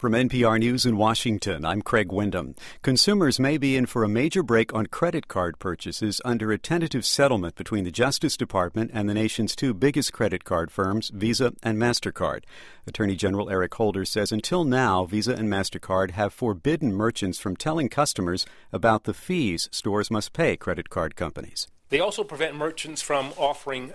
From NPR News in Washington, I'm Craig Windham. Consumers may be in for a major break on credit card purchases under a tentative settlement between the Justice Department and the nation's two biggest credit card firms, Visa and MasterCard. Attorney General Eric Holder says until now, Visa and MasterCard have forbidden merchants from telling customers about the fees stores must pay credit card companies. They also prevent merchants from offering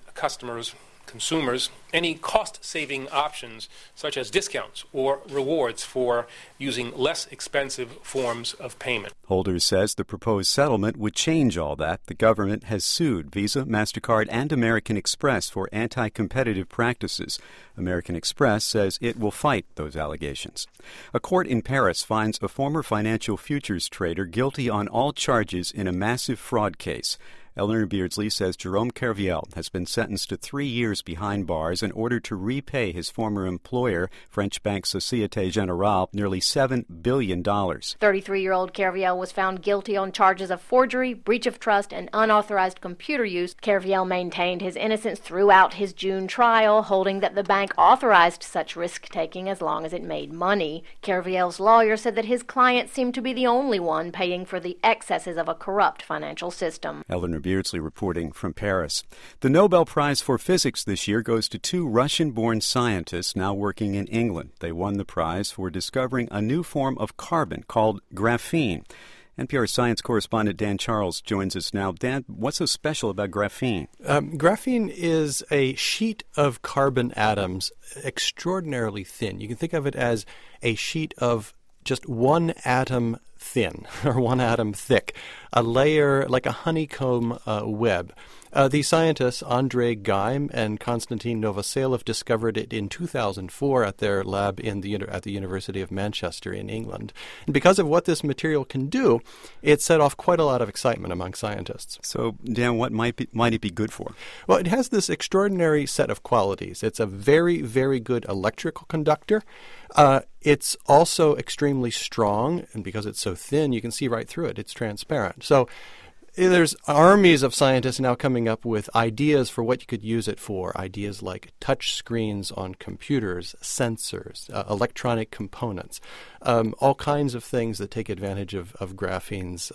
consumers, any cost-saving options such as discounts or rewards for using less expensive forms of payment. Holder says the proposed settlement would change all that. The government has sued Visa, MasterCard, and American Express for anti-competitive practices. American Express says it will fight those allegations. A court in Paris finds a former financial futures trader guilty on all charges in a massive fraud case. Eleanor Beardsley says Jerome Kerviel has been sentenced to 3 years behind bars in order to repay his former employer, French bank Société Générale, nearly $7 billion. 33-year-old Kerviel was found guilty on charges of forgery, breach of trust, and unauthorized computer use. Kerviel maintained his innocence throughout his June trial, holding that the bank authorized such risk-taking as long as it made money. Kerviel's lawyer said that his client seemed to be the only one paying for the excesses of a corrupt financial system. Eleanor Beardsley reporting from Paris. The Nobel Prize for Physics this year goes to two Russian-born scientists now working in England. They won the prize for discovering a new form of carbon called graphene. NPR science correspondent Dan Charles joins us now. Dan, what's so special about graphene? Graphene is a sheet of carbon atoms extraordinarily thin. You can think of it as a sheet of just one atom thin, or one atom thick, a layer like a honeycomb web. The scientists Andrei Geim and Konstantin Novoselov discovered it in 2004 at their lab at the University of Manchester in England. And because of what this material can do, it set off quite a lot of excitement among scientists. So, Dan, what might it be good for? Well, it has this extraordinary set of qualities. It's a very, very good electrical conductor. It's also extremely strong, and because it's so thin, you can see right through it. It's transparent. So there's armies of scientists now coming up with ideas for what you could use it for, ideas like touch screens on computers, sensors, electronic components, all kinds of things that take advantage of graphene's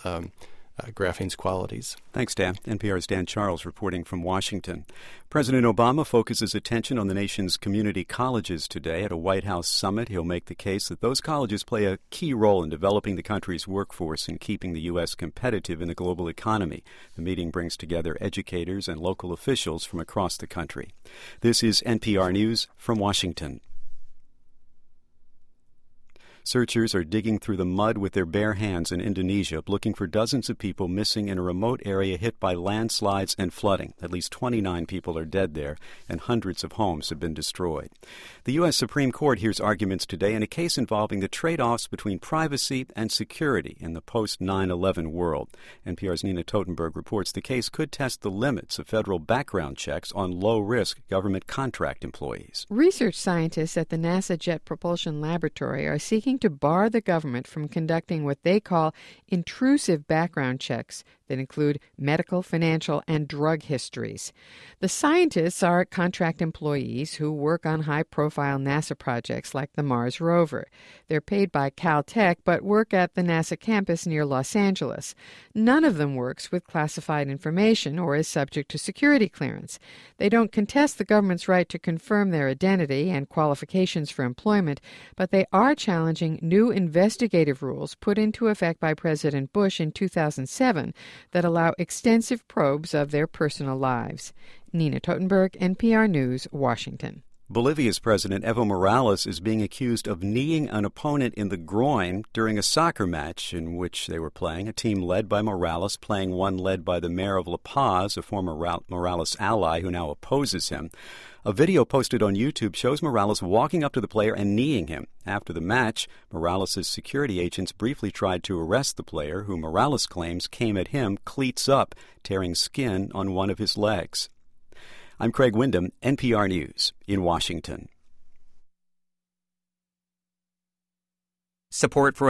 qualities. Thanks, Dan. NPR's Dan Charles reporting from Washington. President Obama focuses attention on the nation's community colleges today. At a White House summit, he'll make the case that those colleges play a key role in developing the country's workforce and keeping the U.S. competitive in the global economy. The meeting brings together educators and local officials from across the country. This is NPR News from Washington. Searchers are digging through the mud with their bare hands in Indonesia, looking for dozens of people missing in a remote area hit by landslides and flooding. At least 29 people are dead there, and hundreds of homes have been destroyed. The U.S. Supreme Court hears arguments today in a case involving the trade-offs between privacy and security in the post-9/11 world. NPR's Nina Totenberg reports the case could test the limits of federal background checks on low-risk government contract employees. Research scientists at the NASA Jet Propulsion Laboratory are seeking to bar the government from conducting what they call intrusive background checks that include medical, financial, and drug histories. The scientists are contract employees who work on high-profile NASA projects like the Mars rover. They're paid by Caltech but work at the NASA campus near Los Angeles. None of them works with classified information or is subject to security clearance. They don't contest the government's right to confirm their identity and qualifications for employment, but they are challenging new investigative rules put into effect by President Bush in 2007 that allow extensive probes of their personal lives. Nina Totenberg, NPR News, Washington. Bolivia's President Evo Morales is being accused of kneeing an opponent in the groin during a soccer match in which they were playing. A team led by Morales playing one led by the mayor of La Paz, a former Morales ally who now opposes him. A video posted on YouTube shows Morales walking up to the player and kneeing him. After the match, Morales' security agents briefly tried to arrest the player, who Morales claims came at him cleats up, tearing skin on one of his legs. I'm Craig Windham, NPR News, in Washington. Support for